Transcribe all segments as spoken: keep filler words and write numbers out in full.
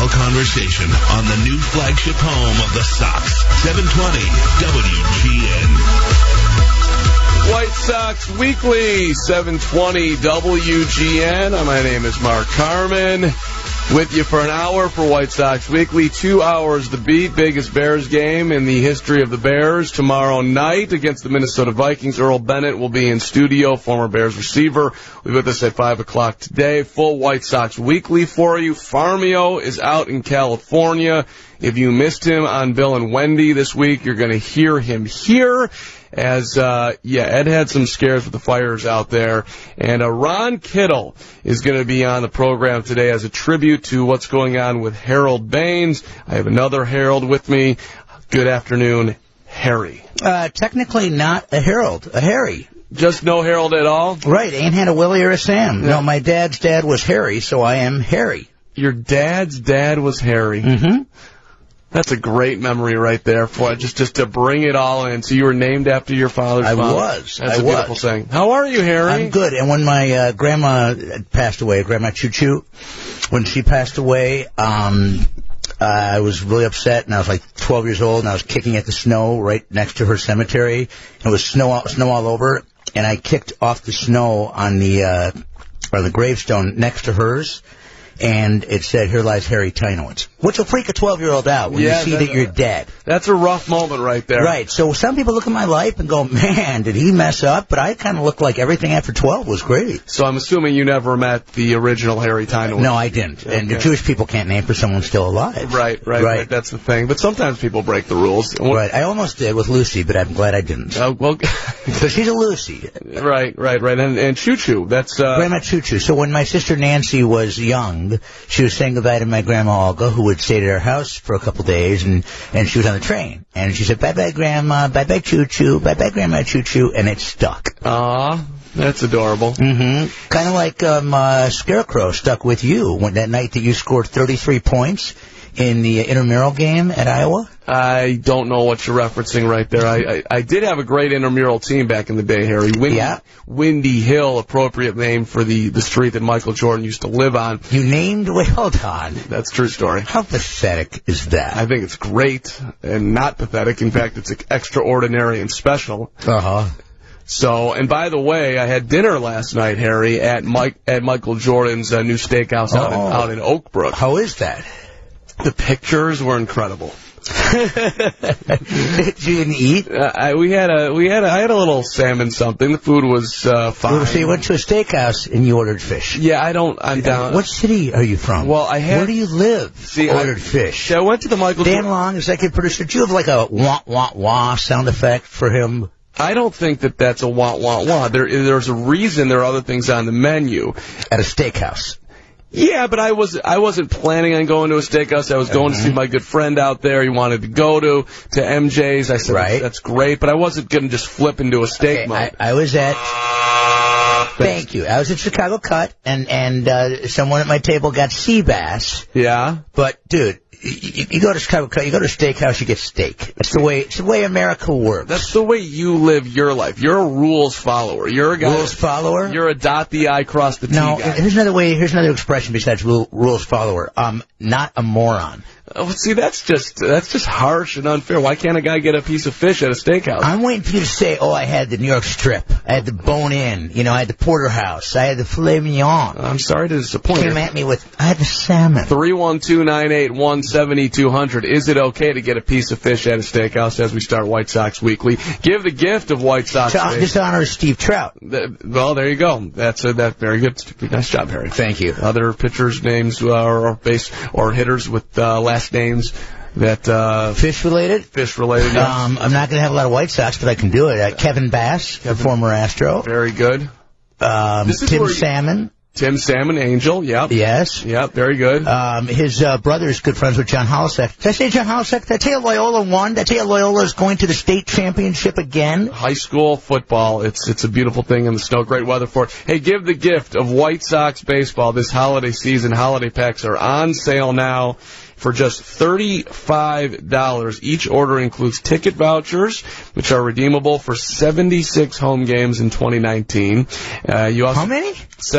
Baseball conversation on the new flagship home of the Sox, seven twenty W G N. White Sox Weekly, seven twenty W G N. My name is Mark Carmen. With you for an hour for White Sox Weekly. Two hours the beat. Biggest Bears game in the history of the Bears. Tomorrow night against the Minnesota Vikings. Earl Bennett will be in studio, former Bears receiver. We'll be with us at five o'clock today. Full White Sox Weekly for you. Farmio is out in California. If you missed him on Bill and Wendy this week, you're going to hear him here. As, uh, yeah, Ed had some scares with the fires out there. And uh, Ron Kittle is going to be on the program today as a tribute to what's going on with Harold Baines. I have another Harold with me. Good afternoon, Harry. Uh, technically not a Harold, a Harry. Just no Harold at all? Right, ain't had a Willie or a Sam. Yeah. No, my dad's dad was Harry, so I am Harry. Your dad's dad was Harry? Mm-hmm. That's a great memory right there for it, just just to bring it all in. So you were named after your father's I father. was. That's I a beautiful was. thing. How are you, Harry? I'm good. And when my uh, grandma passed away, Grandma Choo Choo, when she passed away, um, uh, I was really upset, and I was like twelve years old, and I was kicking at the snow right next to her cemetery. And it was snow all, snow all over, and I kicked off the snow on the uh, on the gravestone next to hers. And it said, "Here lies Harry Tynowitz," which will freak a twelve-year-old out when yeah, you see that, that you're dead. That's a rough moment right there. Right. So some people look at my life and go, "Man, did he mess up?" But I kind of look like everything after twelve was great. So I'm assuming you never met the original Harry Tynowitz. No, I didn't. Okay. And the Jewish people can't name for someone still alive. Right, right, right, right. That's the thing. But sometimes people break the rules. Right. I almost did with Lucy, but I'm glad I didn't. Uh, well, so she's a Lucy. Right, right, right. And, and Choo Choo, that's... Uh... Grandma Choo Choo. So when my sister Nancy was young, she was saying goodbye to my grandma Olga, who would stay at her house for a couple days, and, and she was on the train. And she said, "Bye-bye, Grandma, bye-bye, Choo Choo, bye-bye, Grandma Choo Choo," and it stuck. Aw, that's adorable. Mm-hmm. Kind of like um, uh, Scarecrow stuck with you when that night that you scored thirty-three points in the intramural game at Iowa. I don't know what you're referencing right there. I, I, I did have a great intramural team back in the day, Harry. Windy, yeah. Windy Hill, appropriate name for the, the street that Michael Jordan used to live on. You named, well, hold on. That's a true story. How pathetic is that? I think it's great and not pathetic. In fact, it's extraordinary and special. Uh-huh. So, and by the way, I had dinner last night, Harry, at Mike at Michael Jordan's uh, new steakhouse oh. out, in, out in Oak Brook. How is that? The pictures were incredible. You didn't eat? Uh, I, we had a we had a, I had a little salmon something. The food was uh, fine. So you went to a steakhouse and you ordered fish. Yeah, I don't. I'm down. What city are you from? Well, I had. Where do you live? See, ordered I, fish. I went to the Michael. Dan Long, executive producer. Do you have like a wah wah wah sound effect for him? I don't think that that's a wah wah wah. There, there's a reason there are other things on the menu at a steakhouse. Yeah, but I was I wasn't planning on going to a steakhouse. I was going mm-hmm. to see my good friend out there. He wanted to go to to M J's. I said, right. that's great, but I wasn't going to just flip into a steak okay, mode. I, I was at. Thank you. I was at Chicago Cut, and and uh, someone at my table got sea bass. Yeah, but dude. You, you go to Chicago Cut, you go to a steakhouse, you get steak. That's the way. It's the way America works. That's the way you live your life. You're a rules follower. You're a guy. Rules follower. You're a dot the I, cross the T no, guy. Here's another way. Here's another expression besides rule, rules follower. Um, not a moron. Oh, see, that's just that's just harsh and unfair. Why can't a guy get a piece of fish at a steakhouse? I'm waiting for you to say, "Oh, I had the New York strip. I had the bone-in. You know, I had the porterhouse. I had the filet mignon." I'm sorry to disappoint you. Came at me with, "I had the salmon." three one two, nine eight one, seven two zero zero. Is it okay to get a piece of fish at a steakhouse as we start White Sox Weekly? Give the gift of White Sox. So, this honors Steve Trout. The, well, there you go. That's a, that very good. Nice job, Harry. Thank you. Other pitchers' names uh, or base or hitters with uh, last names. That uh, fish related, fish related. Yes. Um, I'm not going to have a lot of White Sox, but I can do it. Uh, Kevin Bass, Kevin, the former Astro. Very good. Um, Tim you, Salmon. Tim Salmon, Angel. Yep. Yes. Yep. Very good. Um, his uh, brother is good friends with John Holasek. Did I say John Holasek? Did I tell you Loyola won? Did I tell you Loyola is going to the state championship again? High school football. It's it's a beautiful thing in the snow. Great weather for it. Hey, give the gift of White Sox baseball this holiday season. Holiday packs are on sale now for just thirty-five dollars. Each order includes ticket vouchers, which are redeemable for seventy-six home games in twenty nineteen. Uh, you also, How many? Set, well, you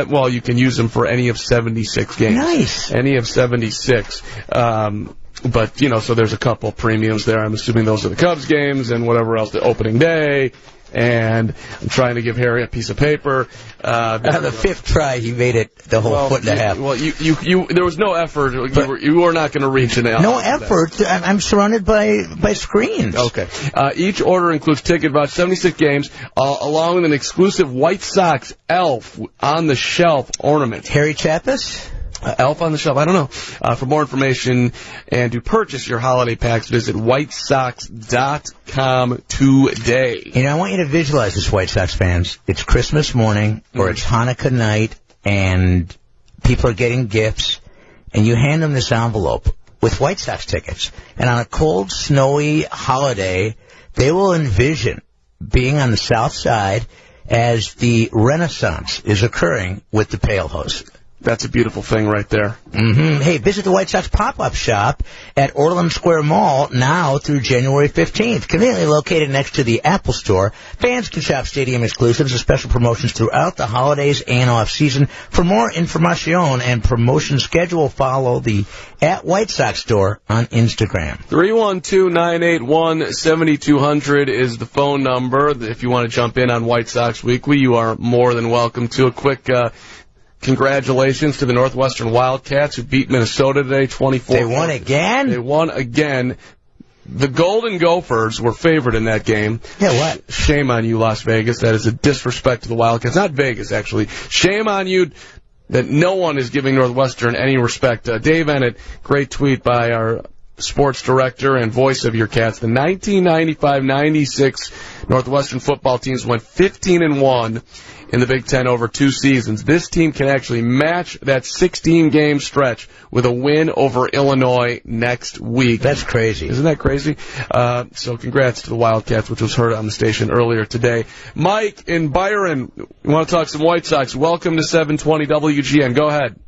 can use them for any of seventy-six games. Nice. Any of seventy-six. Um, but, you know, so there's a couple premiums there. I'm assuming those are the Cubs games and whatever else, the opening day. And I'm trying to give Harry a piece of paper. Uh, uh, the fifth try, he made it the whole well, foot and a half. You, well, you, you, you, there was no effort. You were, you were not going to reach an out. No effort. I'm, I'm surrounded by, by screens. Okay. Uh, each order includes ticket voucher, seventy-six games, uh, along with an exclusive White Sox elf on the shelf ornament. Harry Chappis? Uh, elf on the shelf, I don't know. Uh, for more information and to purchase your holiday packs, visit white sox dot com today. You know, I want you to visualize this, White Sox fans. It's Christmas morning, or Mm. it's Hanukkah night, and people are getting gifts, and you hand them this envelope with White Sox tickets. And on a cold, snowy holiday, they will envision being on the south side as the Renaissance is occurring with the Pale Hose. That's a beautiful thing right there. Mm-hmm. Hey, visit the White Sox pop-up shop at Orland Square Mall now through January fifteenth. Conveniently located next to the Apple Store, fans can shop stadium exclusives and special promotions throughout the holidays and off-season. For more information and promotion schedule, follow the at White Sox store on Instagram. three one two, nine eight one, seven two zero zero is the phone number. If you want to jump in on White Sox Weekly, you are more than welcome to. A quick uh, congratulations to the Northwestern Wildcats who beat Minnesota today, twenty-four. They won again? They won again. The Golden Gophers were favored in that game. Yeah, what? Shame on you, Las Vegas. That is a disrespect to the Wildcats. Not Vegas, actually. Shame on you that no one is giving Northwestern any respect. Uh, Dave Ennett, great tweet by our sports director and voice of your Cats. The nineteen ninety-five ninety-six Northwestern football teams went fifteen and one in the Big Ten over two seasons. This team can actually match that sixteen-game stretch with a win over Illinois next week. That's crazy. Isn't that crazy? Uh, so congrats to the Wildcats, which was heard on the station earlier today. Mike in Byron, you want to talk some White Sox? Welcome to seven twenty W G N. Go ahead.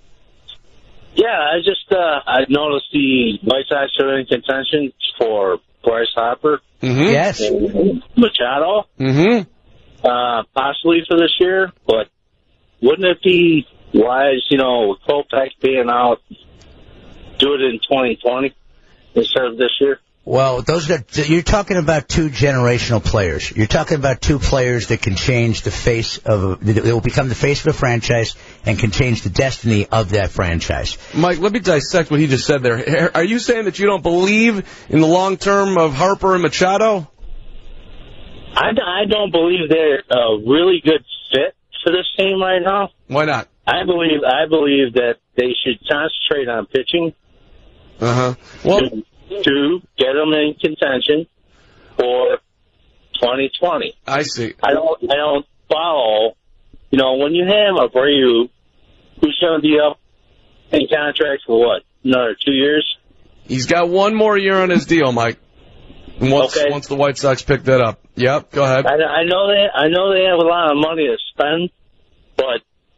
Yeah, I just uh, I noticed the White Sox are in contention for Bryce Harper. Mm-hmm. Yes. And Machado. Mm-hmm. Uh, possibly for this year, but wouldn't it be wise, you know, with Kopech being out, do it in twenty twenty instead of this year? Well, those are, you're talking about two generational players. You're talking about two players that can change the face of, a, they will become the face of a franchise and can change the destiny of that franchise. Mike, let me dissect what he just said there. Are you saying that you don't believe in the long term of Harper and Machado? I, I don't believe they're a really good fit for this team right now. Why not? I believe I believe that they should concentrate on pitching. Uh huh. Well, to, to get them in contention for twenty twenty. I see. I don't I don't follow. You know, when you have Abreu, who's going to be up in contract for what, another two years? He's got one more year on his deal, Mike. And once Okay. once the White Sox pick that up. Yep. Go ahead. I, I know they I know they have a lot of money to spend, but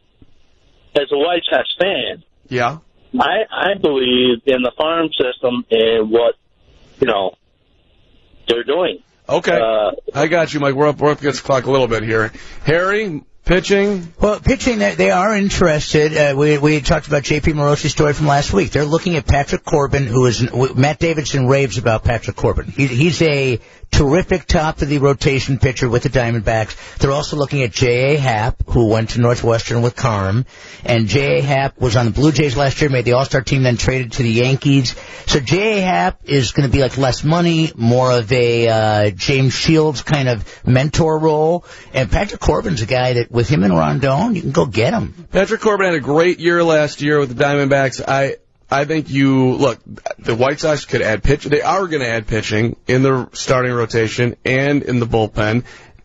as a White Sox fan, Yeah. I, I believe in the farm system and what, you know, they're doing. Okay. Uh, I got you, Mike. We're up, we're up against the clock a little bit here. Harry, pitching. Well, pitching, they they are interested. Uh, we we talked about J P Morosi's story from last week. They're looking at Patrick Corbin, who is Matt Davidson raves about Patrick Corbin. He, he's a terrific top of the rotation pitcher with the Diamondbacks. They're also looking at J A. Happ, who went to Northwestern with Carm, and J A. Happ was on the Blue Jays last year, made the All-Star team, then traded to the Yankees. So J A. Happ is going to be like less money, more of a uh, James Shields kind of mentor role, and Patrick Corbin's a guy that with him and Rondon, you can go get him. Patrick Corbin had a great year last year with the Diamondbacks. I I think you look. The White Sox could add pitch. They are going to add pitching in the starting rotation and in the bullpen,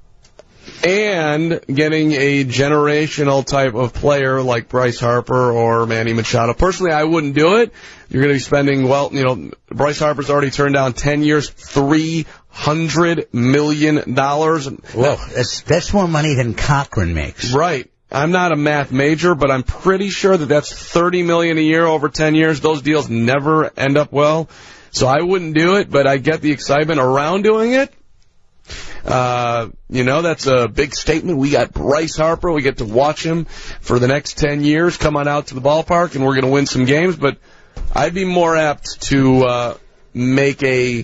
and getting a generational type of player like Bryce Harper or Manny Machado. Personally, I wouldn't do it. You're going to be spending, well, you know, Bryce Harper's already turned down ten years, three hundred million dollars. Whoa, that's that's more money than Cochran makes. Right. I'm not a math major, but I'm pretty sure that that's thirty million dollars a year over ten years. Those deals never end up well. So I wouldn't do it, but I get the excitement around doing it. Uh, you know, that's a big statement. We got Bryce Harper. We get to watch him for the next ten years come on out to the ballpark, and we're going to win some games. But I'd be more apt to uh, make a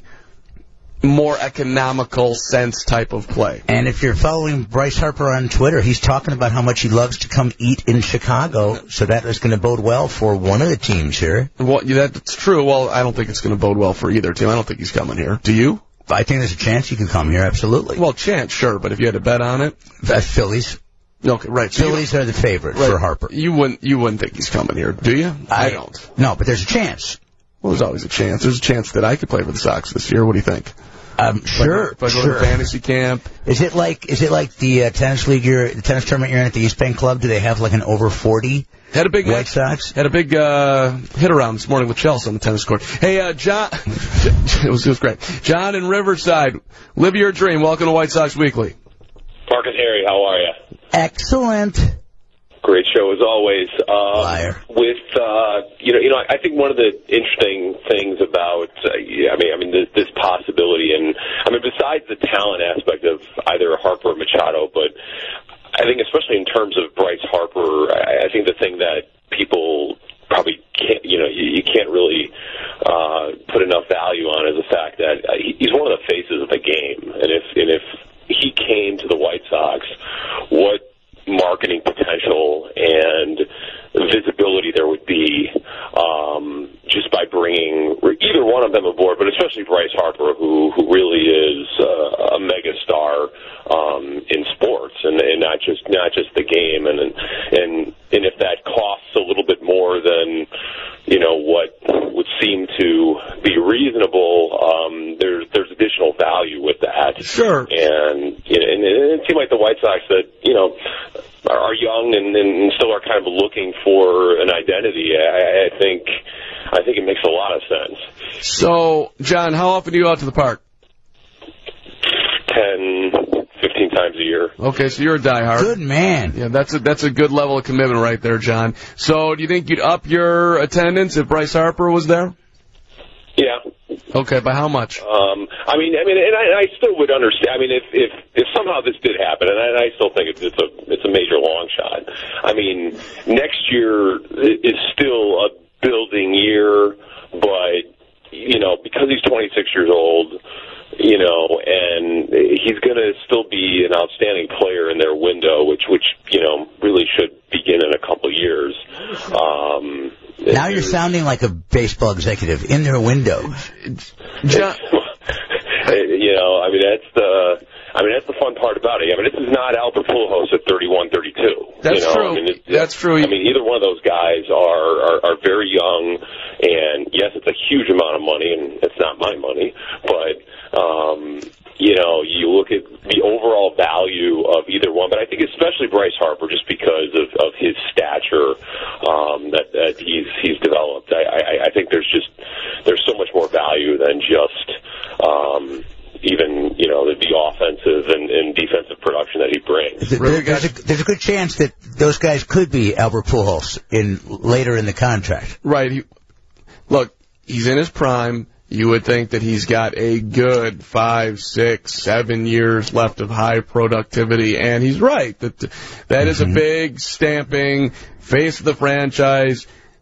more economical sense type of play. And if you're following Bryce Harper on Twitter, he's talking about how much he loves to come eat in Chicago, so that is going to bode well for one of the teams here. Well, yeah, that's true. Well, I don't think it's going to bode well for either team. I don't think he's coming here. Do you? I think there's a chance he could come here, absolutely. Well, chance, sure, but if you had to bet on it? Uh, Phillies. Okay, right. So Phillies you, are the favorite right. for Harper. You wouldn't, you wouldn't think he's coming here, do you? I, I don't. No, but there's a chance. Well, there's always a chance. There's a chance that I could play for the Sox this year. What do you think? Um, sure, if I go sure. to fantasy camp. Is it like is it like the uh, tennis league you're, the tennis tournament you're in at the East Bank Club? Do they have like an over forty had a big White Sox? Had a big uh, hit around this morning with Chelsea on the tennis court. Hey, uh, John, it was it was great. John in Riverside, live your dream. Welcome to White Sox Weekly. Marcus Harry, how are you? Excellent. Great show as always. Um, Liar. With uh, you know, you know, I think one of the interesting things about, uh, yeah, I mean, I mean, this, this possibility, and I mean, besides the talent aspect of either Harper or Machado, but I think especially in terms of Bryce Harper, I, I think the thing that people probably can't, you know, you, you can't really uh, put enough value on is the fact that uh, he's one of the faces of the game, and if and if he came to the White Sox, what marketing potential and visibility there would be um, just by bringing either one of them aboard, but especially Bryce Harper, who who really is uh, a megastar um, in sports and, and not just not just the game. And and and if that costs a little bit more than you know what would seem to be reasonable, um, there's there's additional value with that. Sure. And you know, and it seemed like the White Sox that you know. are young and, and still are kind of looking for an identity. I, I think I think it makes a lot of sense. So, John, how often do you go out to the park? Ten, fifteen times a year. Okay, so you're a diehard. Good man. Yeah, that's a, that's a good level of commitment right there, John. So, do you think you'd up your attendance if Bryce Harper was there? Yeah. Okay, by how much? Um, I mean, I mean, and I, I still would understand. I mean, if if, if somehow this did happen, and I, and I still think it's, it's a it's a major long shot. I mean, next year is still a building year, but you know, because he's twenty-six years old, you know, and he's going to still be an outstanding player in their window, which which you know really should begin in a couple years. Um, Now you're sounding like a baseball executive in their window. John, you know, I mean that's the, I mean that's the fun part about it. I mean this is not Albert Pujols at thirty-one, thirty-two. That's you know? true. I mean, it, that's true. I mean either one of those guys are, are are very young, and yes, it's a huge amount of money, and it's not my money, but. Um, You know, you look at the overall value of either one, but I think especially Bryce Harper, just because of, of his stature um, that, that he's he's developed. I, I, I think there's just there's so much more value than just um, even you know the, the offensive and, and defensive production that he brings. There, there's, a, there's a good chance that those guys could be Albert Pujols in later in the contract. Right. He, look, he's in his prime. You would think that he's got a good five, six, seven years left of high productivity, and he's right. That that mm-hmm. is a big stamping face of the franchise,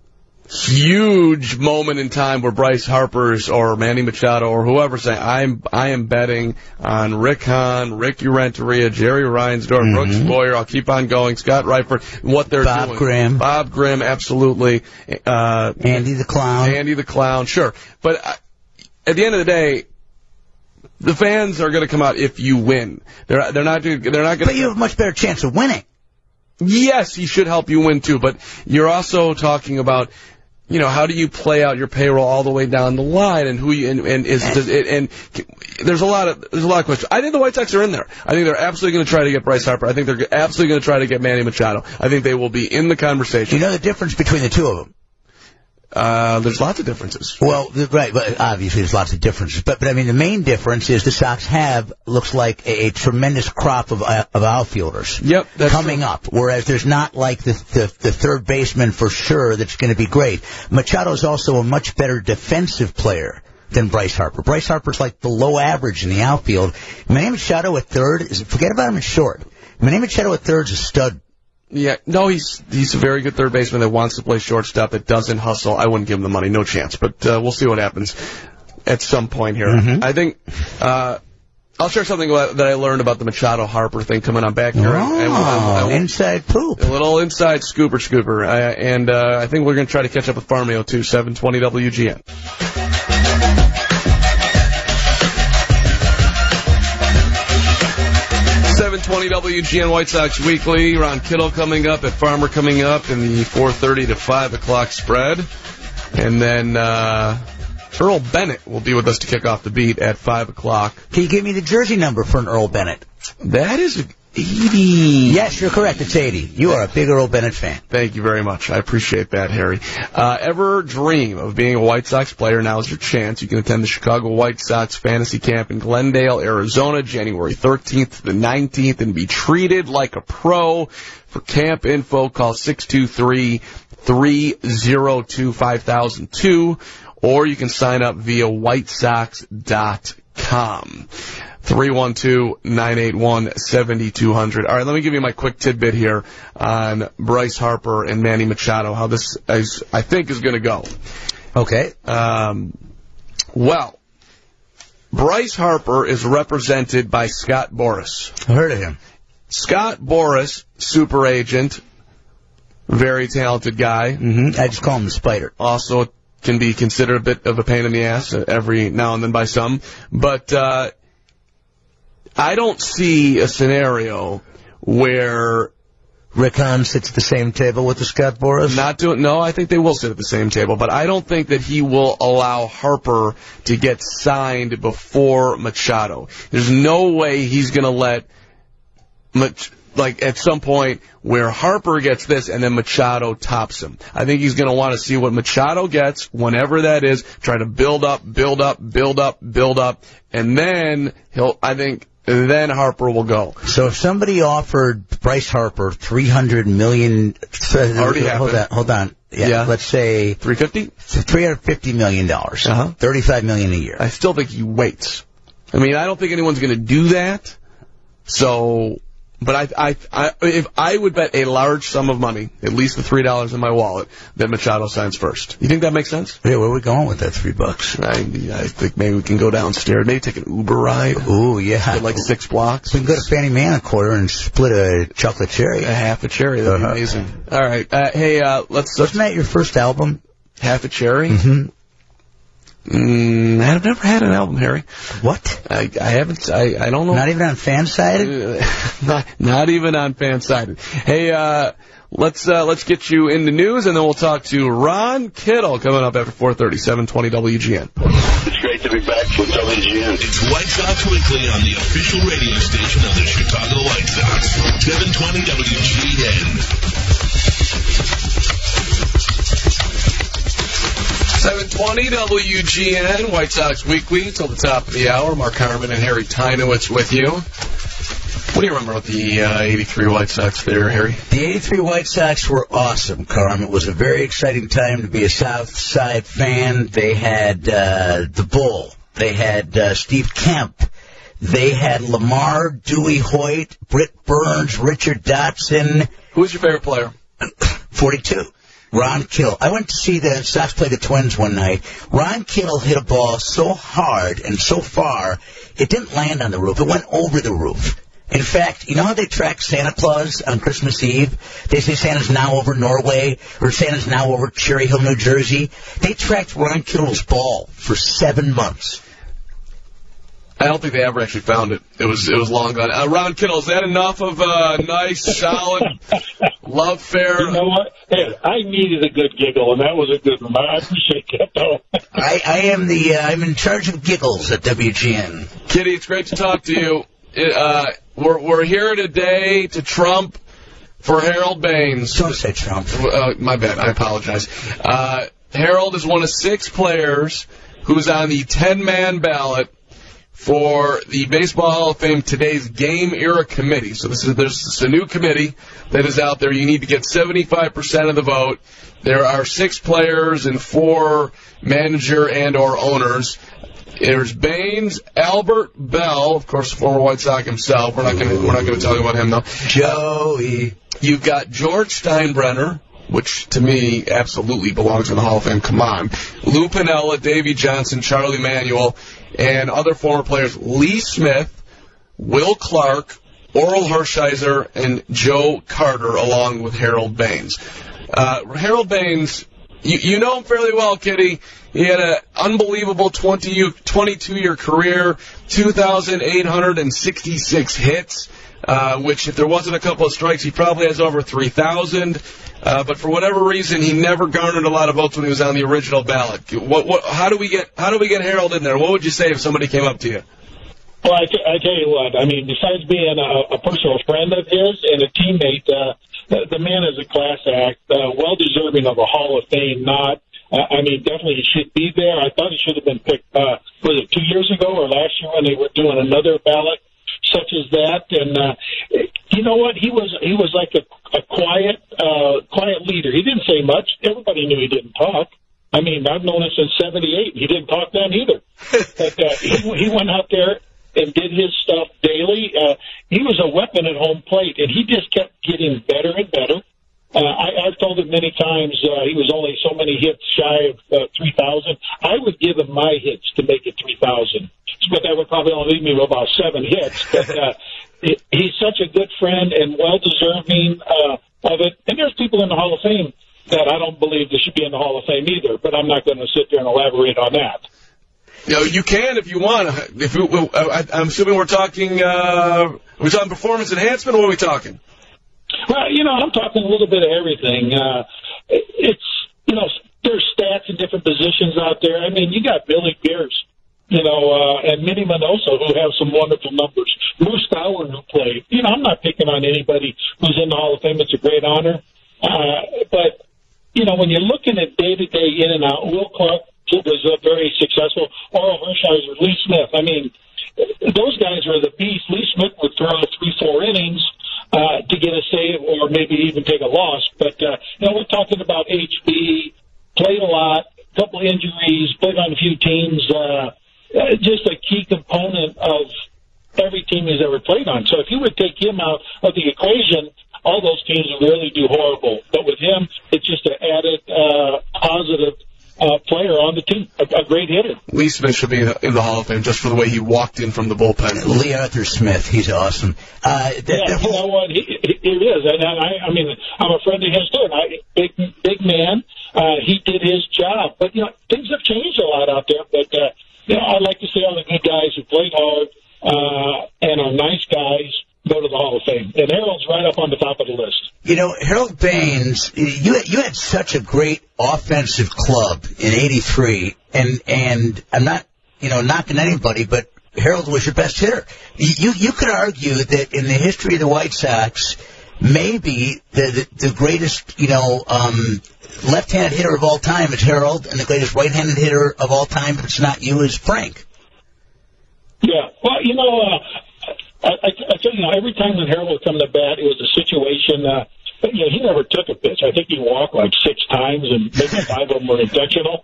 huge moment in time where Bryce Harper's or Manny Machado or whoever saying I'm I am betting on Rick Hahn, Ricky Renteria, Jerry Reinsdorf, mm-hmm. Brooks Boyer. I'll keep on going. Scott Reifert, what they're Bob doing. Bob Grimm, Bob Grimm, absolutely. Uh, Andy the Clown, Andy the Clown, sure, but. I, At the end of the day, the fans are going to come out if you win. They're they're not they're not going. But you have a much better chance of winning. Yes, he should help you win too. But you're also talking about, you know, how do you play out your payroll all the way down the line, and who you and, and is does it, and there's a lot of there's a lot of questions. I think the White Sox are in there. I think they're absolutely going to try to get Bryce Harper. I think they're absolutely going to try to get Manny Machado. I think they will be in the conversation. You know the difference between the two of them. Uh, there's lots of differences. Well, right, but obviously there's lots of differences. But, but I mean, the main difference is the Sox have, looks like, a, a tremendous crop of uh, of outfielders yep, that's coming true. up, whereas there's not like the, the, the third baseman for sure that's going to be great. Machado is also a much better defensive player than Bryce Harper. Bryce Harper's like below average in the outfield. Manny Machado at third is, forget about him at short. Manny Machado at third is a stud. Yeah, no, he's he's a very good third baseman that wants to play shortstop, that doesn't hustle. I wouldn't give him the money, no chance. But uh, we'll see what happens at some point here. Mm-hmm. I think uh, I'll share something that I learned about the Machado Harper thing coming on back here. Oh, and, and, and, inside poop. A little inside scooper scooper. Uh, and uh, I think we're going to try to catch up with Farmio, too. seven twenty W G N. seven twenty W G N White Sox Weekly. Ron Kittle coming up, at Farmer coming up in the four thirty to five o'clock spread. And then uh, Earl Bennett will be with us to kick off the beat at five o'clock. Can you give me the jersey number for an Earl Bennett? That is eighty. Yes, you're correct. It's eighty. You are a big Earl Bennett fan. Thank you very much. I appreciate that, Harry. Uh, ever dream of being a White Sox player? Now's your chance. You can attend the Chicago White Sox Fantasy Camp in Glendale, Arizona, January thirteenth to the nineteenth, and be treated like a pro. For camp info, call six two three, three oh two, five thousand two, or you can sign up via white sox dot com. three one two, nine eight one, seven two zero zero. All right, let me give you my quick tidbit here on Bryce Harper and Manny Machado, how this, is, I think, is going to go. Okay. Um, well, Bryce Harper is represented by Scott Boras. I heard of him. Scott Boras, super agent, very talented guy. Mm-hmm. I just call him the Spider. Also can be considered a bit of a pain in the ass every now and then by some. But uh, I don't see a scenario where Rick Hahn sits at the same table with the Scott Boras? Not doing. No, I think they will sit at the same table, but I don't think that he will allow Harper to get signed before Machado. There's no way he's going to let, Mach- like, at some point where Harper gets this and then Machado tops him. I think he's going to want to see what Machado gets, whenever that is, try to build up, build up, build up, build up, and then he'll, I think, then Harper will go. So if somebody offered Bryce Harper three hundred million dollars... Already hold happened. on, hold on. Yeah, yeah. Let's say... three hundred fifty? three hundred fifty million dollars. Uh-huh. thirty-five million dollars a year. I still think he waits. I mean, I don't think anyone's going to do that. So... But I, I, I, if I would bet a large sum of money, at least the three dollars in my wallet, that Machado signs first. You think that makes sense? Yeah, where are we going with that three bucks? I, I think maybe we can go downstairs, maybe take an Uber ride. Ooh, yeah. Get like six blocks. We can go to Fannie Mae a quarter and split a chocolate cherry. A half a cherry, that'd uh-huh. be amazing. All right, uh, hey, uh, let's. Wasn't that your first album? Half a cherry. Mm-hmm. Mm, I've never had an album, Harry. What? I, I haven't. I, I don't know. Not even on Fansided? Uh, not, not even on Fansided. Hey, uh, let's uh, let's get you in the news, and then we'll talk to Ron Kittle coming up after four thirty, seven twenty W G N. It's great to be back with W G N. It's White Sox Weekly on the official radio station of the Chicago White Sox. seven twenty W G N. seven twenty W G N, White Sox Weekly, till the top of the hour. Mark Harmon and Harry Tynowitz with you. What do you remember about the uh, eighty-three White Sox there, Harry? The eighty-three White Sox were awesome, Carm. It was a very exciting time to be a South Side fan. They had uh, the Bull. They had uh, Steve Kemp. They had Lamar, Dewey Hoyt, Britt Burns, Richard Dotson. Who was your favorite player? forty-two. Ron Kittle. I went to see the Sox play the Twins one night. Ron Kittle hit a ball so hard and so far, it didn't land on the roof. It went over the roof. In fact, you know how they track Santa Claus on Christmas Eve? They say Santa's now over Norway, or Santa's now over Cherry Hill, New Jersey. They tracked Ron Kittle's ball for seven months. I don't think they ever actually found it. It was it was long gone. Uh, Ron Kittle, is that enough of a nice, solid love affair? You know what? Hey, I needed a good giggle, and that was a good one. I appreciate that, though. I, I am the uh, I'm in charge of giggles at W G N. Kitty, it's great to talk to you. It, uh, we're we're here today to Trump for Harold Baines. Don't say Trump. Uh, my bad. I apologize. Uh, Harold is one of six players who's on the ten-man ballot for the Baseball Hall of Fame Today's Game Era Committee. So this is there's this is a new committee that is out there. You need to get seventy-five percent of the vote. There are six players and four manager and or owners. There's Baines, Albert Bell, of course, the former White Sox himself. We're not going to we're not going to talk about him though. Joey. You've got George Steinbrenner, which to me absolutely belongs in the Hall of Fame. Come on. Lou Piniella, Davey Johnson, Charlie Manuel, and other former players. Lee Smith, Will Clark, Oral Hershiser, and Joe Carter, along with Harold Baines. Uh, Harold Baines, you, you know him fairly well, Kitty. He had an unbelievable twenty, twenty-two-year career, two thousand eight hundred sixty-six hits, uh, which if there wasn't a couple of strikes, he probably has over three thousand. Uh, but for whatever reason, he never garnered a lot of votes when he was on the original ballot. What, what, how do we get how do we get Harold in there? What would you say if somebody came up to you? Well, I, t- I tell you what, I mean, besides being a, a personal friend of his and a teammate, uh, the, the man is a class act, uh, well-deserving of a Hall of Fame nod. Uh, I mean, definitely he should be there. I thought he should have been picked, uh, was it two years ago or last year when they were doing another ballot such as that? And, uh, you know what? He was, he was like a, a quiet, uh, quiet leader. He didn't say much. Everybody knew he didn't talk. I mean, I've known him since seventy-eight. He didn't talk then either. But, uh, he, he went out there and did his stuff daily. Uh, he was a weapon at home plate, and he just kept getting better and better. Uh, I, I've told him many times uh, he was only so many hits shy of uh, three thousand. I would give him my hits to make it three thousand, but that would probably only leave me with about seven hits. But uh, he, he's such a good friend and well-deserving uh, of it. And there's people in the Hall of Fame that I don't believe they should be in the Hall of Fame either, but I'm not going to sit there and elaborate on that. You know, you can if you want. If we, I, I'm assuming we're talking. Uh, are we talking performance enhancement, or what are we talking? Well, you know, I'm talking a little bit of everything. Uh, it's you know, there's stats in different positions out there. I mean, you got Billy Pierce, you know, uh, and Minnie Minoso who have some wonderful numbers. Moose Gower who played. You know, I'm not picking on anybody who's in the Hall of Fame. It's a great honor, uh, but you know, when you're looking at day to day in and out, Will Clark was uh, very successful. Oral Hershiser, Lee Smith. I mean, those guys are the beast. Lee Smith would throw three, four innings uh, to get a save or maybe even take a loss. But, uh, you know, we're talking about H B, played a lot, a couple injuries, played on a few teams, uh, just a key component of every team he's ever played on. So if you would take him out of the equation, all those teams would really do horrible. But with him, it's just an added uh, positive Uh, player on the team, a, a great hitter. Lee Smith should be in the Hall of Fame just for the way he walked in from the bullpen. Lee Arthur Smith, he's awesome. Uh, that, yeah, that you whole... know what? He, he, it is, and I, I mean, I'm a friend of his too. And I, big, big man. Uh, he did his job, but you know, things have changed a lot out there. But uh, you know, I like to see all the good guys who played hard uh, and are nice guys go to the Hall of Fame. And Harold's right up on the top of the list. You know, Harold Baines, you you had such a great offensive club in eighty-three, and and I'm not, you know, knocking anybody, but Harold was your best hitter. You you could argue that in the history of the White Sox, maybe the the, the greatest, you know, um, left-handed hitter of all time is Harold, and the greatest right-handed hitter of all time, if it's not you, is Frank. Yeah, well, you know, uh, I, I, I tell you, you know, every time when Harold would come to bat, it was a situation. Uh, but, you know, he never took a pitch. I think he walked like six times, and maybe five of them were intentional.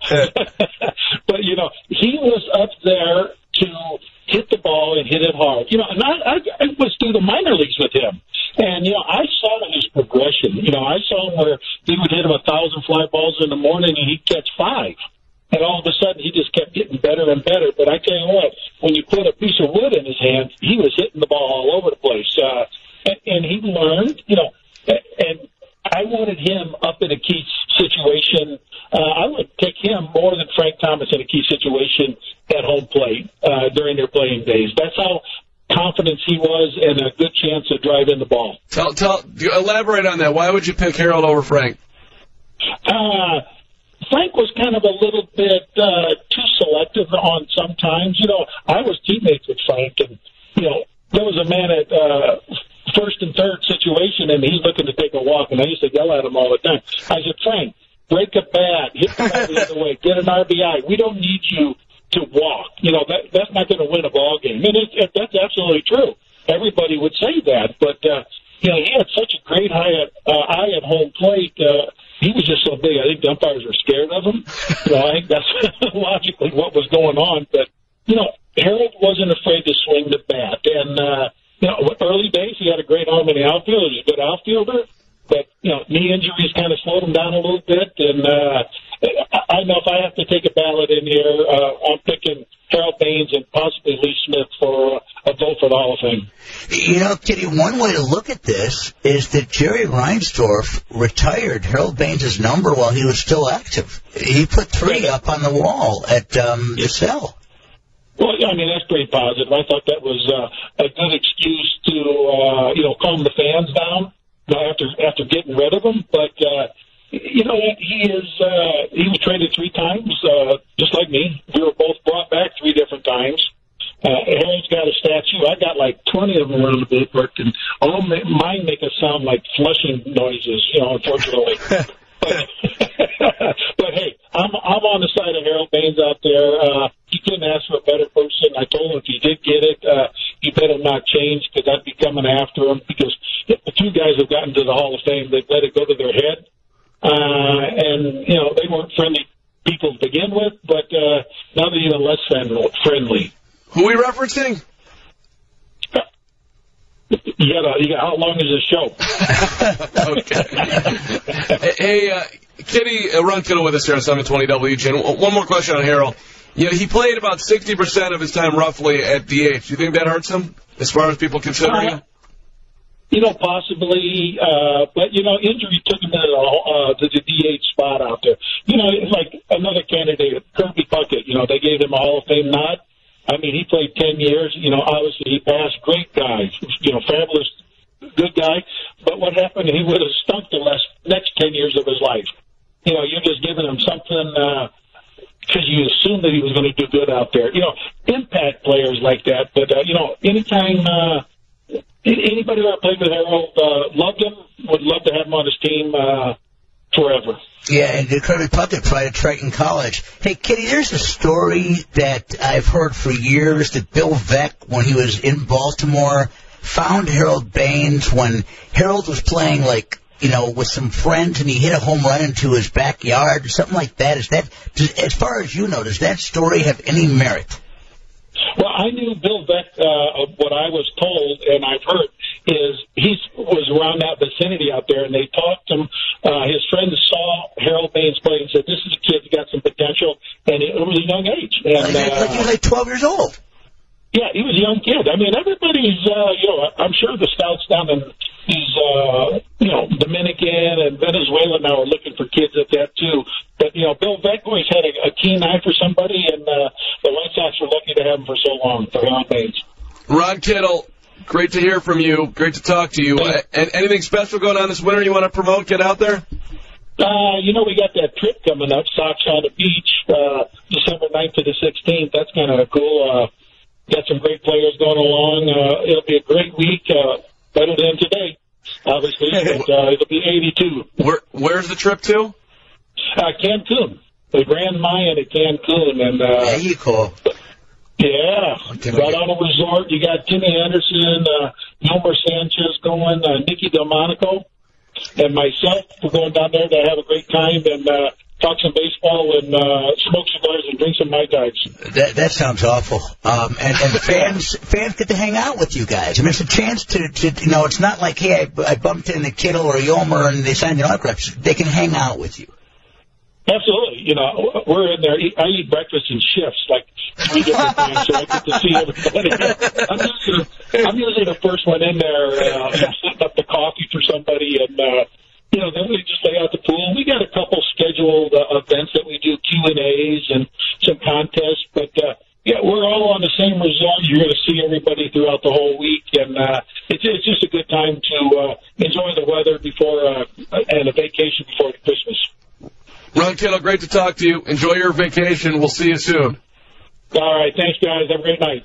But you know, he was up there to hit the ball and hit it hard. You know, and I, I, I was through the minor leagues with him, and you know, I saw his progression. You know, I saw him where he would hit him a thousand fly balls in the morning, and he'd catch five. And all of a sudden, he just kept getting better and better. But I tell you what, when you put a piece of wood in his hand, he was hitting the ball all over the place. Uh, and, and he learned, you know, and I wanted him up in a key situation. Uh, I would take him more than Frank Thomas in a key situation at home plate uh, during their playing days. That's how confident he was and a good chance to drive in the ball. Tell, tell, elaborate on that. Why would you pick Harold over Frank? Uh, Frank was kind of a little bit uh, too selective on sometimes. You know, I was teammates with Frank, and, you know, there was a man at uh, first and third situation, and he's looking to take a walk, and I used to yell at him all the time. I said, Frank, break a bat, hit the ball the other way, get an R B I. We don't need you to walk. You know, that that's not going to win a ball game. And it, it, that's absolutely true. Everybody would say that. But, uh, you know, he had such a great eye at, uh, eye at home plate. Uh, he was just so big. I think the umpires were scared of him. You know, I think that's logically what was going on. But, you know, Harold wasn't afraid to swing the bat. And, uh, you know, early days, he had a great arm in the outfield. He was a good outfielder. But, you know, knee injuries kind of slowed him down a little bit. And uh, I know if I have to take a ballot in here, uh, I'm picking Harold Baines and possibly Lee Smith for uh, a vote for the Hall of Fame. You know, Kitty, one way to look at this is that Jerry Reinsdorf retired Harold Baines' number while he was still active. He put three up on the wall at um, the cell. Well, I mean, that's pretty positive. I thought that was uh, a good excuse to, uh, you know, calm the fans down. After after getting rid of him, but uh, you know what? He is uh, he was traded three times, uh, just like me. We were both brought back three different times. Uh, Harold's got a statue. I got like twenty of them around the ballpark, and all ma- mine make us sound like flushing noises. You know, unfortunately. but, but hey, I'm I'm on the side of Harold Baines out there. Uh, he couldn't ask for a better person. I told him if he did get it, uh, he better not change because I'd be coming after him because the two guys have gotten to the Hall of Fame. They've let it go to their head. Uh, and, you know, they weren't friendly people to begin with, but uh, now they're even less friendly. Who are we referencing? You got, you got, how long is Okay. hey, hey uh, Kitty, uh, Ron Kittle with us here on seven twenty W G N. One more question on Harold. You know, he played about sixty percent of his time roughly at D H. Do you think that hurts him as far as people considering uh, him? You know, possibly, uh, but, you know, injury took him to the, uh, to the D H spot out there. You know, it's like another candidate, Kirby Puckett, you know, they gave him a Hall of Fame nod. I mean, he played ten years, you know, obviously he passed, great guy, you know, fabulous, good guy. But what happened, he would have stunk the last, next ten years of his life. You know, you're just giving him something, uh, because you assumed that he was going to do good out there. You know, impact players like that, but, uh, you know, anytime, uh, anybody that played with Harold uh, loved him, would love to have him on his team uh, forever. Yeah, and Kirby Puckett played at Triton College. Hey, Kitty, there's a story that I've heard for years that Bill Veeck, when he was in Baltimore, found Harold Baines when Harold was playing, like, you know, with some friends, and he hit a home run into his backyard, or something like that. Is that, does, as far as you know, does that story have any merit? Well, I knew Bill Veeck, uh, what I was told, and I've heard, is he was around that vicinity out there, and they talked to him. Uh, his friends saw Harold Baines play and said, this is a kid that got some potential, and it was a young age. And, like, uh, like he was like twelve years old. Yeah, he was a young kid. I mean, everybody's, uh, you know, I'm sure the scouts down in these, uh, you know, Dominican and Venezuela now are looking for kids at that, too. But, you know, Bill Veeck always had a, a keen eye for somebody, and uh, the White Sox were lucky to have him for so long, for Harold Baines. Ron Kittle, great to hear from you. Great to talk to you. Uh, and anything special going on this winter you want to promote? Get out there? Uh, you know, we got that trip coming up, Sox on the Beach, uh, December ninth to the sixteenth. That's kind of cool. Uh, got some great players going along. Uh, it'll be a great week, uh, better than today, obviously, but uh, it'll be eighty-two. Where, where's the trip to? Uh, Cancun, the Grand Mayan at Cancun. And, uh, There you go. Yeah, right on a resort. You got Timmy Anderson, uh, Yolmer Sanchez going, uh, Nicky Delmonico, and myself. We're going down there to have a great time and uh, talk some baseball and uh, smoke cigars and drink some Mai Tais. That, that sounds awful. Um, and, and fans fans get to hang out with you guys. I mean, it's a chance to, to you know, it's not like, hey, I, I bumped into Kittle or Yolmer and they signed an autograph. They can hang out with you. Absolutely. You know, we're in there. I eat breakfast in shifts, like three different times, so I get to see everybody. I'm usually, I'm usually the first one in there, uh, setting up the coffee for somebody, and uh, you know, then we just lay out the pool. We got a couple scheduled uh, events that we do, Q and A's and some contests, but uh, yeah, we're all on the same resort. You're going to see everybody throughout the whole week, and uh, it's, it's just a good time to uh, enjoy the weather before uh, and a vacation before Christmas. Ron Kittle, great to talk to you. Enjoy your vacation. We'll see you soon. All right. Thanks, guys. Have a great night.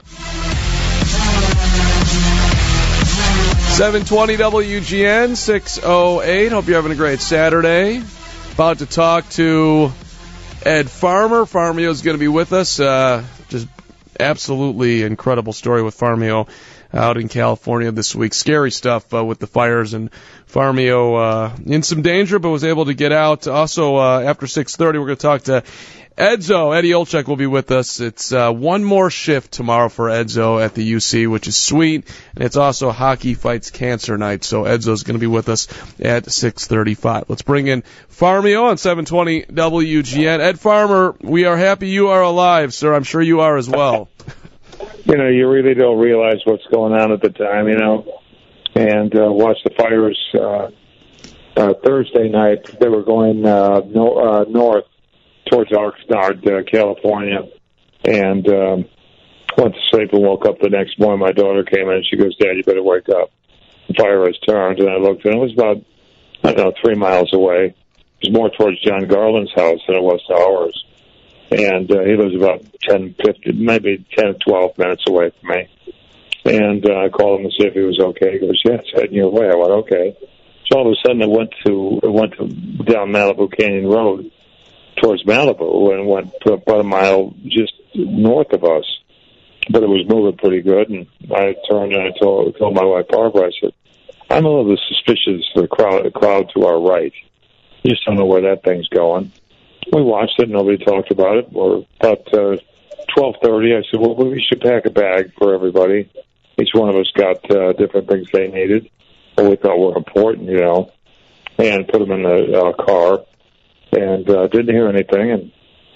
seven twenty W G N, six oh eight. Hope you're having a great Saturday. About to talk to Ed Farmer. Farmer is going to be with us uh, just absolutely incredible story with Farmio out in California this week. Scary stuff uh, with the fires, and Farmio uh, in some danger, but was able to get out. Also, uh, after six thirty, we're going to talk to Edzo. Eddie Olczyk will be with us. It's uh, one more shift tomorrow for Edzo at the U C, which is sweet, and it's also Hockey Fights Cancer Night, so Edzo's going to be with us at six thirty-five. Let's bring in Farmio on seven twenty W G N. Ed Farmer, we are happy you are alive, sir. I'm sure you are as well. You know, you really don't realize what's going on at the time, you know, and uh, watch the fires uh, uh, Thursday night. They were going uh, no, uh, north towards Oxnard, uh, California, and um, went to sleep and woke up the next morning. My daughter came in and she goes, "Dad, you better wake up. The fire has turned." And I looked, and it was about, I don't know, three miles away. It was more towards John Garland's house than it was to ours. And uh, he lives about ten, fifteen, maybe ten, twelve minutes away from me. And uh, I called him to see if he was okay. He goes, "Yeah, it's heading your way." I went, "Okay." So all of a sudden, it went to it went to down Malibu Canyon Road towards Malibu, and went to about a mile just north of us. But it was moving pretty good, and I turned and I told told my wife Barbara, I said, "I'm a little suspicious of the crowd, the crowd to our right. You just don't know where that thing's going." We watched it. Nobody talked about it. Or about uh, twelve thirty, I said, "Well, we should pack a bag for everybody." Each one of us got uh, different things they needed, or we thought were important, you know, and put them in the uh, car. And uh, didn't hear anything. And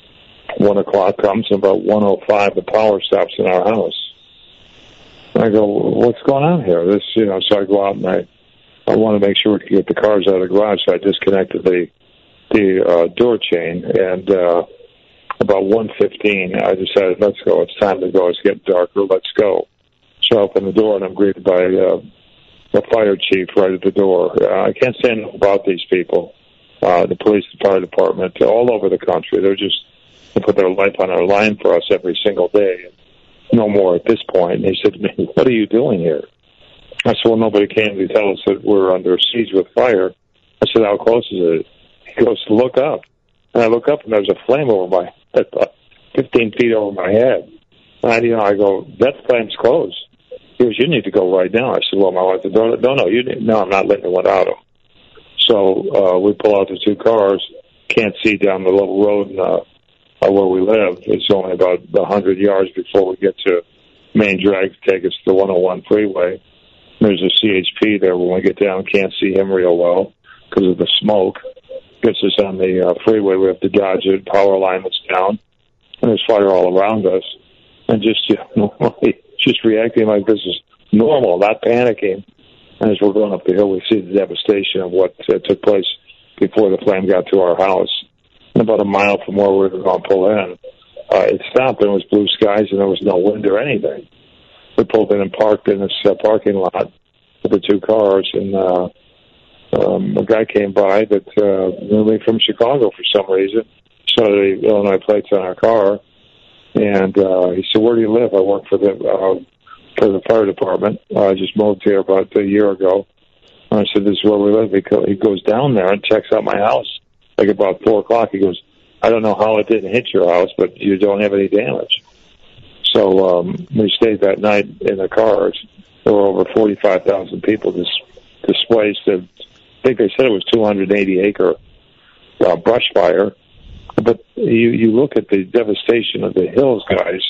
one o'clock comes, and about one oh five, the power stops in our house. And I go, "What's going on here?" This, you know. So I go out and I, I want to make sure we can get the cars out of the garage. So I disconnected the the uh, door chain, and uh, about one fifteen, I decided, let's go. It's time to go. It's getting darker. Let's go. So I open the door, and I'm greeted by uh, the fire chief right at the door. Uh, I can't say enough about these people. Uh, the police and fire department all over the country. They're just, they put their life on our line for us every single day. No more at this point. And he said to me, "What are you doing here?" I said, "Well, nobody came to tell us that we're under siege with fire." I said, "How close is it?" He goes, "Look up." And I look up, and there's a flame over my head, fifteen feet over my head. And I, you know, I go, "That flame's close." He goes, "You need to go right now." I said, "Well, my wife said, no, no, no, you need, no, I'm not letting one out of them." So uh, we pull out the two cars, can't see down the little road uh, uh, where we live. It's only about one hundred yards before we get to main drag to take us to the one oh one freeway. There's a C H P there. When we get down, can't see him real well because of the smoke. Gets us on the uh, freeway. We have to dodge it. Power line that's down. And there's fire all around us. And just, you know, just reacting like this is normal, not panicking. And as we're going up the hill, we see the devastation of what uh, took place before the flame got to our house. And about a mile from where we were going to pull in, uh, it stopped, and it was blue skies, and there was no wind or anything. We pulled in and parked in this uh, parking lot with the two cars, and uh, um, a guy came by that uh, knew me from Chicago for some reason, saw the Illinois plates on our car, and uh, he said, "Where do you live?" "I work for the uh, for the fire department. Uh, I just moved here about a year ago." And I said, "This is where we live." He goes down there and checks out my house. Like about four o'clock, he goes, "I don't know how it didn't hit your house, but you don't have any damage." So um, we stayed that night in the cars. There were over forty-five thousand people dis- displaced. I think they said it was two hundred eighty acre uh, brush fire. But you, you look at the devastation of the hills, guys,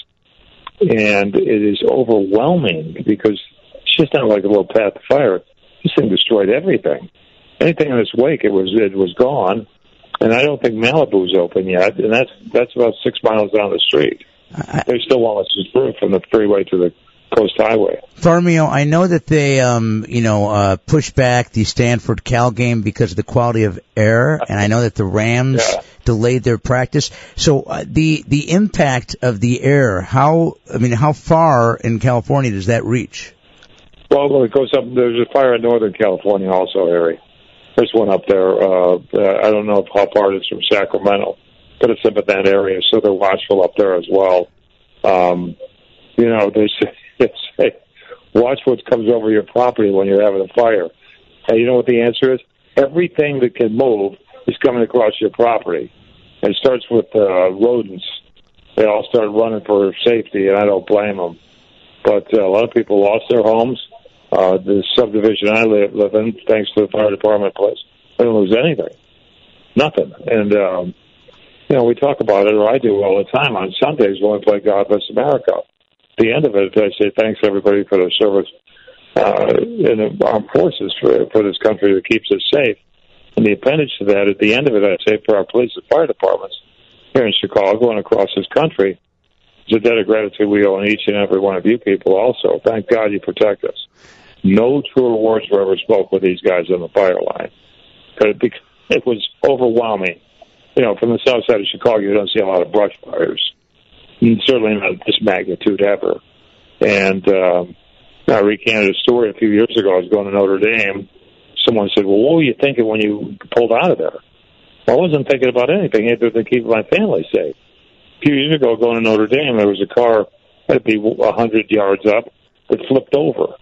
and it is overwhelming because it's just not like a little path of fire. This thing destroyed everything. Anything in its wake, it was it was gone. And I don't think Malibu's open yet, and that's that's about six miles down the street. I, they still want us to through from the freeway to the Coast Highway. Farmio, I know that they, um, you know, uh, pushed back the Stanford Cal game because of the quality of air, and I know that the Rams yeah. delayed their practice. So uh, the the impact of the air, how I mean, how far in California does that reach? Well, it goes up. There's a fire in Northern California also, Harry. There's one up there. Uh, I don't know how far it is from Sacramento, but it's up in that area, so they're watchful up there as well. Um, you know, they say, they say, watch what comes over your property when you're having a fire. And you know what the answer is? Everything that can move is coming across your property. And it starts with uh, rodents. they all started running for safety, and I don't blame them. But uh, a lot of people lost their homes. Uh, the subdivision I live, live in, thanks to the fire department place, they didn't lose anything. Nothing. And, um, you know, we talk about it, or I do all the time on Sundays when we play God Bless America. At the end of it, I say thanks, everybody, for their service uh, in the armed forces for, for this country that keeps us safe. And the appendage to that, at the end of it, I say for our police and fire departments here in Chicago and across this country, it's a debt of gratitude we owe each and every one of you people also. Thank God you protect us. No truer words were ever spoke with these guys on the fire line. It, it was overwhelming. You know, from the south side of Chicago, you don't see a lot of brush fires. And certainly not this magnitude ever. And um, I recanted a story a few years ago. I was going to Notre Dame. Someone said, well, what were you thinking when you pulled out of there? Well, I wasn't thinking about anything other than keeping my family safe. A few years ago, going to Notre Dame, there was a car, had to be one hundred yards up, that flipped over.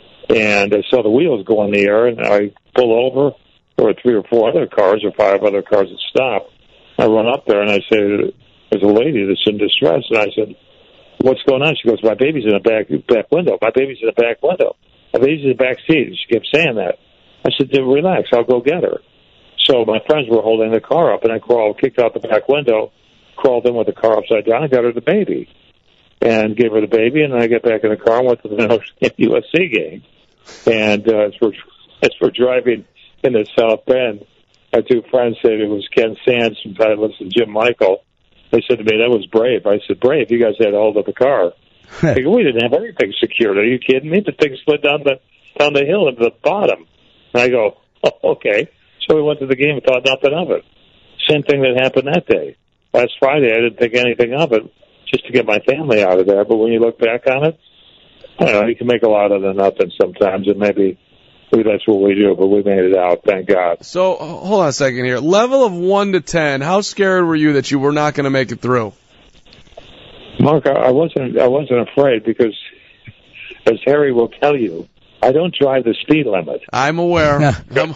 And I saw the wheels go in the air, and I pull over. There were three or four other cars or five other cars that stopped. I run up there, and I say, there's a lady that's in distress. And I said, what's going on? She goes, my baby's in the back back window. My baby's in the back window. My baby's in the back seat. She kept saying that. I said, relax, I'll go get her. So my friends were holding the car up, and I crawled, kicked out the back window, crawled in with the car upside down, and got her the baby. And gave her the baby, and then I got back in the car and went to the Notre Dame U S C game. And uh, as, we're, as we're driving in the South Bend, my two friends said it was Ken Sands from Titleist and Jim Michael. They said to me, that was brave. I said, brave? You guys had to hold up the car. I go, we didn't have anything secured. Are you kidding me? The thing slid down the down the hill into the bottom. And I go, oh, okay. So we went to the game and thought nothing of it. Same thing that happened that day. Last Friday, I didn't think anything of it, just to get my family out of there. But when you look back on it, I don't know, you can make a lot of the nothing sometimes, and maybe, maybe that's what we do, but we made it out, thank God. So, hold on a second here. Level of one to ten, how scared were you that you were not going to make it through? Mark, I wasn't I wasn't afraid because, as Harry will tell you, I don't drive the speed limit. I'm aware. I've got,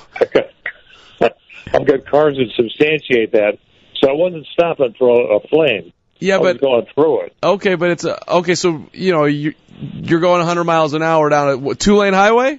I've got cars that substantiate that, so I wasn't stopping for a, a flame. Yeah, I but was going through it. Okay, but it's a, okay. So you know you you're going one hundred miles an hour down a what, two lane highway.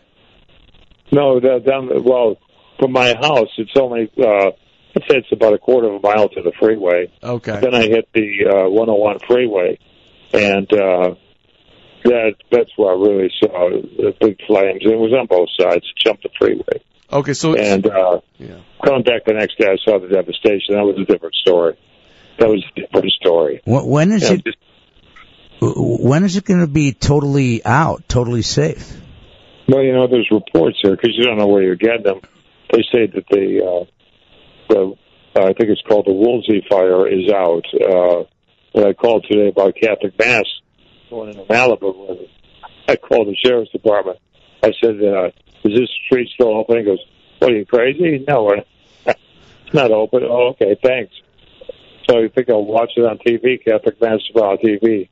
No, down well from my house, it's only uh, I'd say it's about a quarter of a mile to the freeway. Okay. Then I hit the uh, one oh one freeway, and uh, that that's where I really saw the big flames. It was on both sides. Jumped the freeway. Okay, so and uh, yeah. coming back the next day, I saw the devastation. That was a different story. That was a different story. When is you it? Know, just, when is it going to be totally out, totally safe? Well, you know, there's reports here because you don't know where you're getting them. They say that the, uh, the uh, I think it's called the Woolsey fire is out. Uh, when I called today about Catholic Mass going into Malibu, I called the sheriff's department. I said, uh, "Is this street still open?" He goes, "What are you crazy? No, it's not open." Oh, okay, thanks. So you think I'll watch it on T V, Catholic Mass on T V.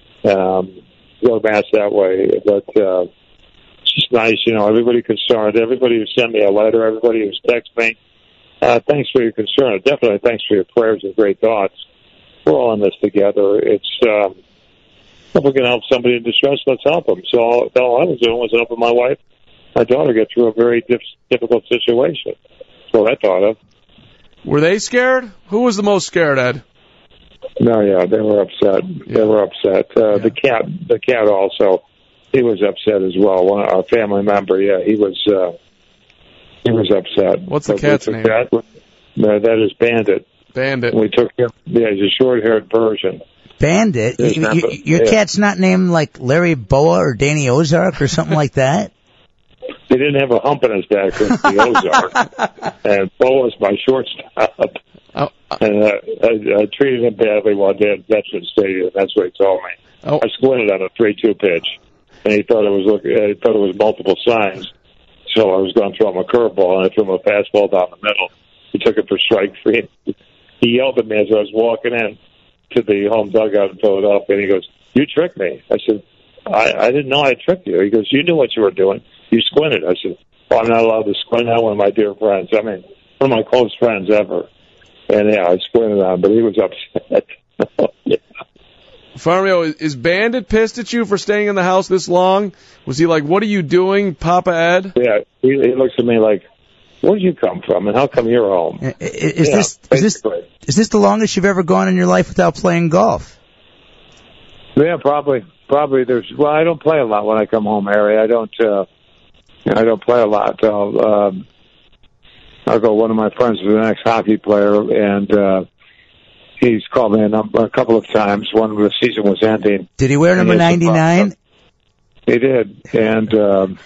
Um, go Mass that way. But uh, it's just nice, you know, everybody concerned, everybody who sent me a letter, everybody who's texted me, uh, thanks for your concern. Definitely thanks for your prayers and great thoughts. We're all in this together. It's, um, if we can help somebody in distress, let's help them. So all, all I was doing was helping my wife, my daughter get through a very dif- difficult situation. That's what I thought of. Were they scared? Who was the most scared, Ed? No, yeah, they were upset. Yeah. They were upset. Uh, yeah. The cat, the cat also, he was upset as well. One, a family member, yeah, he was, uh, he was upset. What's the but cat's name? Cat, uh, that is Bandit. Bandit. We took him. Yeah, he's a short-haired version. Bandit? You, you, your yeah. cat's not named like Larry Boa or Danny Ozark or something like that? He didn't have a hump in his back like the Ozark. And Bo was my shortstop. Oh. And uh, I, I treated him badly one day at Veterans Stadium. That's what he told me. Oh. I squinted on a three two pitch, and he thought it was look. He thought it was multiple signs. So I was going to throw him a curveball, and I threw him a fastball down the middle. He took it for strike three. He yelled at me as I was walking in to the home dugout in Philadelphia, and he goes, "You tricked me." I said, I, I didn't know I tricked you. He goes, "You knew what you were doing. You squinted." I said, "Well, I'm not allowed to squint at one of my dear friends. I mean, one of my close friends ever." And yeah, I squinted on him, but he was upset. Yeah. Farmio, is- is Bandit pissed at you for staying in the house this long? Was he like, what are you doing, Papa Ed? Yeah, he, he looks at me like, where did you come from, and how come you're home? I- Is Yeah, this is this basically. is this the longest you've ever gone in your life without playing golf? Yeah, probably. Probably there's. Well, I don't play a lot when I come home, Harry. I don't. Uh, I don't play a lot. I'll. Um, I'll go. One of my friends is an ex-hockey player, and uh, he's called me a, number, a couple of times when the season was ending. Did he wear number And he had some ninety-nine? He did, and um,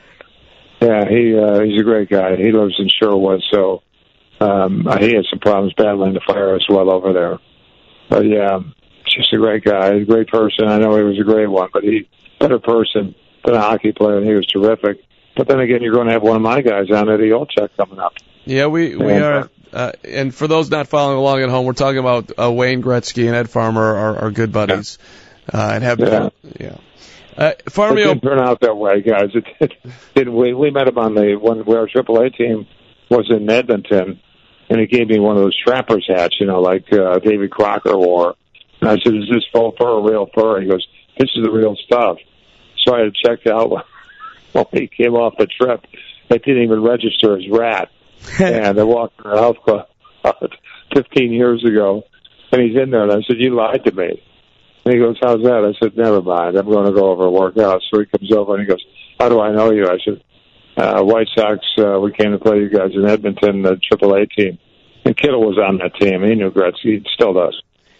yeah, he uh, he's a great guy. He lives in Sherwood, so um, he had some problems battling the fire as well over there. But yeah, just a great guy, a great person. I know he was a great one, but he better person than a hockey player, and he was terrific. But then again, you're going to have one of my guys on Eddie Olczyk coming up. Yeah, we, we And, are. Uh, and for those not following along at home, we're talking about uh, Wayne Gretzky and Ed Farmer are, are good buddies. Uh, and have Yeah. yeah. Uh, It Farmio, didn't turn out that way, guys. It, it didn't. We, we met him on the when where our triple A team was in Edmonton, and he gave me one of those trappers hats, you know, like uh, David Crocker wore. And I said, "Is this faux fur or real fur?" He goes, "This is the real stuff." So I had checked out when he came off the trip. It didn't even register as rat. And I walked in the health club fifteen years ago, and he's in there, and I said, "You lied to me." And he goes, "How's that?" I said, "Never mind. I'm going to go over and work out." So he comes over and he goes, "How do I know you?" I said, uh, "White Sox, uh, we came to play you guys in Edmonton, the triple A team." And Kittle was on that team. He knew Gretzky. He still does.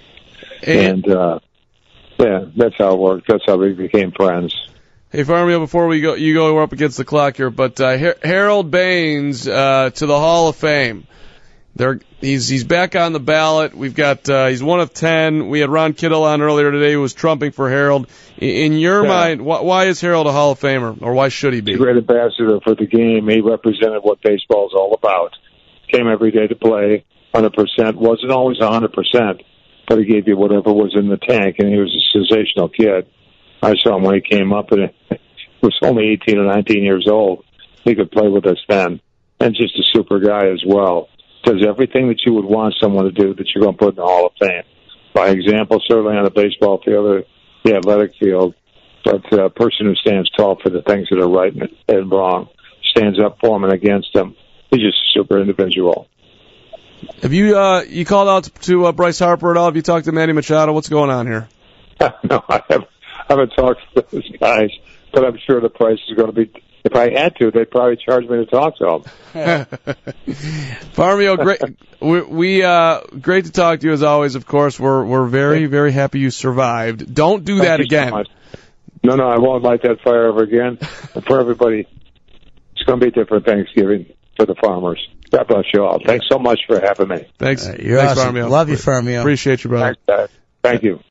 and, And, uh, yeah, that's how it worked. That's how we became friends. hey Farmio, before we go, you go, we're up against the clock here, but uh, Har- Harold Baines uh, to the Hall of Fame. There, he's he's back on the ballot. We've got uh, he's one of ten. We had Ron Kittle on earlier today, who was trumping for Harold. In, in your Yeah. mind, wh- why is Harold a Hall of Famer, or why should he be? He's a great ambassador for the game. He represented what baseball is all about. Came every day to play, one hundred percent. Wasn't always one hundred percent, but he gave you whatever was in the tank, and he was a sensational kid. I saw him when he came up, and he was only eighteen or nineteen years old. He could play with us then, and just a super guy as well. Does everything that you would want someone to do that you're going to put in the Hall of Fame. By example, certainly on the baseball field or the athletic field, but a person who stands tall for the things that are right and wrong, stands up for them and against them. He's just a super individual. Have you uh, you called out to uh, Bryce Harper at all? Have you talked to Manny Machado? What's going on here? No, I haven't, I haven't talked to those guys, but I'm sure the price is going to be. If I had to, they'd probably charge me to talk to them. Farmio, great. We, we uh, great to talk to you as always. Of course, we're we're very very happy you survived. Don't do Thank that you so again. much. No, no, I won't light that fire ever again. And for everybody, it's going to be a different Thanksgiving for the farmers. God bless you all. Thanks so much for having me. Thanks. Uh, you're Thanks, awesome. Farmio. Love you, Farmio. Appreciate you, brother. Thanks, guys. Thank you.